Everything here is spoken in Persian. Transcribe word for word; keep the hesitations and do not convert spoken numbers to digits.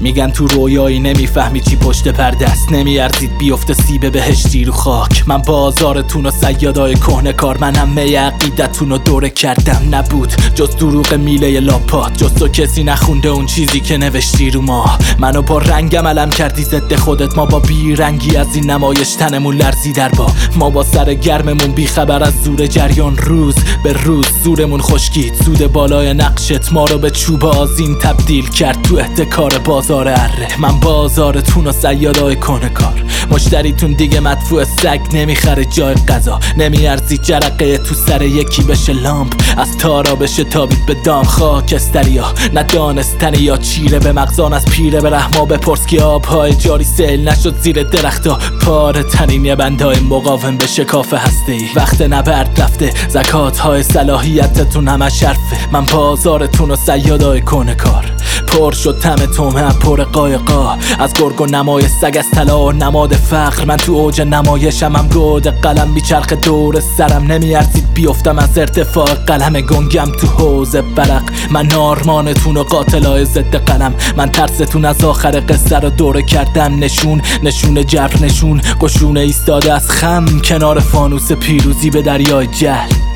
میگن تو رویایی نمیفهمی چی پشت پرده است. نمیارزید بیفته سیب بهشتی رو خاک. من بازارتون و صیادای کهنه کار، من همه عقیدتون رو دوره کردم. نبود جز دروغ میله لاپات، جز تو کسی نخونده اون چیزی که نوشتی رو ما. منو با رنگم علم کردی ضد خودت، ما با بیرنگی از این نمایش تنمون لرزی در با. ما با سر گرممون بیخبر از زور جریان، روز به روز زورمون خشکید. سود بالای نقشت ما رو به چوب آذین تبدیل کرد تو احتکار بازار اره. من بازارتون و صیادای کهنه کار، مشتریتون دیگه مدفوع سگ نمیخره جای غذا. نمیارزی جرقه تو سر یکی بشه لامپ، از تارا بشه تابید به دام. خاکستریا ندانستنی یا چیره به مغزان، از پیره به رحما بپرس که آبهای جاری سیل نشد زیر درختا. پاره تنین بندهای مقاوم به شکاف هسته ای. وقت نبرد رفته، زکات های صلاحیتتون همه شرفه. من بازارتون و صیادای کهنه کار، پر شد تم تومه پر قایقا. از گرگ و نمای سگ، از طلا و نماد فقر. من تو اوج نمایشم، هم گود قلم بیچرخ دور سرم. نمیارزید بیفتم از ارتفاع قلم گنگم تو حوض برق. من آرمانتون و قاتلای ضد قلم، من ترستون از آخر قصه رو دوره کردم. نشون نشون جبر، نشون قشون ایستاده از خم کنار فانوس پیروزی به دریای جهل.